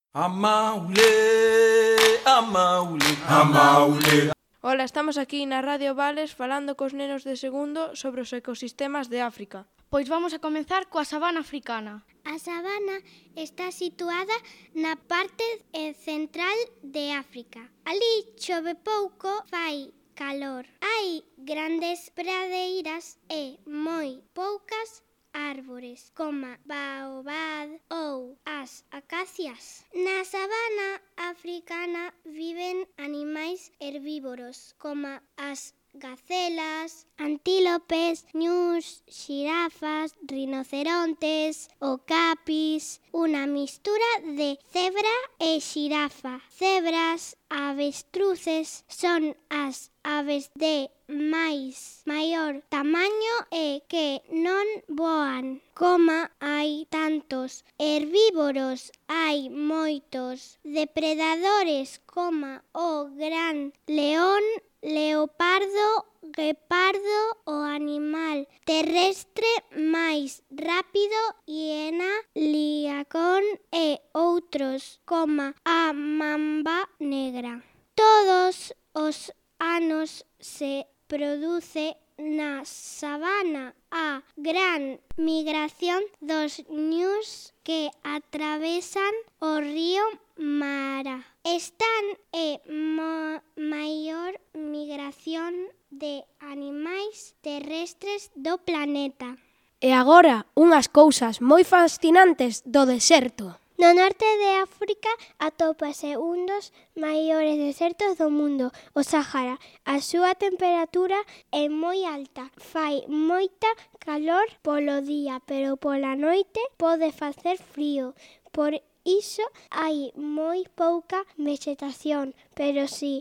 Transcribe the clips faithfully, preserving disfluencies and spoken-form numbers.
Amaule, amaule, amaule. Ola, estamos aquí na Radio Vales falando cos nenos de segundo sobre os ecosistemas de África. Pois vamos a comezar coa sabana africana. A sabana está situada na parte central de África. Ali chove pouco, fai calor. Hai grandes pradeiras e moi poucas árbores, como baobab ou as acacias. Na sabana africana viven animais herbívoros, como as gacelas, antílopes, ñus, xirafas, rinocerontes, ocapis, unha mistura de cebra e xirafa. Cebras, avestruces, son as aves de máis maior tamaño e que non voan. Como hai tantos herbívoros, hai moitos depredadores como o gran león, leopardo, guepardo, o animal terrestre máis rápido, hiena, liacón e outros como a mamba negra. Todos os anos se produce na sabana a gran migración dos ñus que atravesan o río Mara. Están é a maior migración de animais terrestres do planeta. E agora, unhas cousas moi fascinantes do deserto. No norte de África atópase un dos maiores desertos do mundo, o Sáhara. A súa temperatura é moi alta. Fai moita calor polo día, pero pola noite pode facer frío. Por iso hai moi pouca vexetación, pero si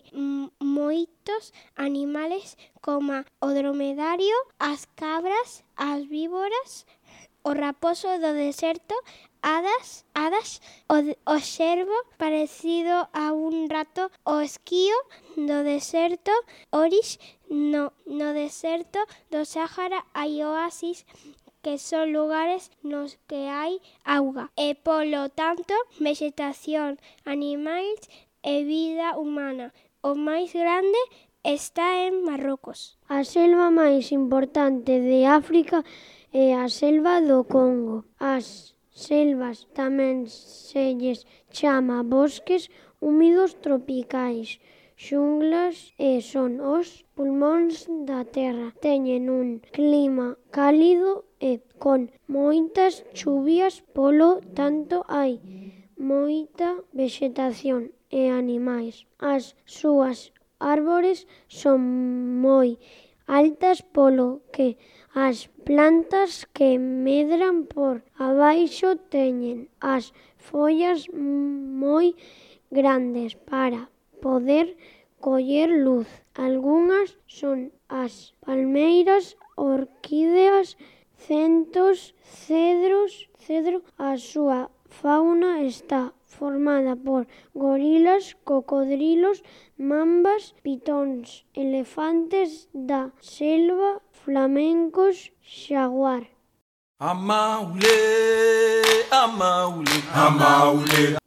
moitos animales como o dromedario, as cabras, as víboras, o raposo do deserto, hadas, hadas, o, o xervo parecido a un rato, o esquío do deserto, oris no, no deserto do Sáhara hai oasis que son lugares nos que hai auga e, polo tanto, vexetación, animais e vida humana. O máis grande está en Marrocos. A selva máis importante de África é a selva do Congo. As selvas tamén se lles chama bosques húmidos tropicais. Xunglas e son os pulmóns da terra. Teñen un clima cálido e con moitas chuvias, polo tanto hai moita vexetación e animais. As súas árbores son moi altas, polo que as plantas que medran por abaixo teñen as follas moi grandes para poder coller luz. Algunhas son as palmeiras, orquídeas, centos, cedros, cedro. A súa fauna está formada por gorilas, cocodrilos, mambas, pitóns, elefantes da selva, flamencos, xaguar. Amaule, amaule, amaule.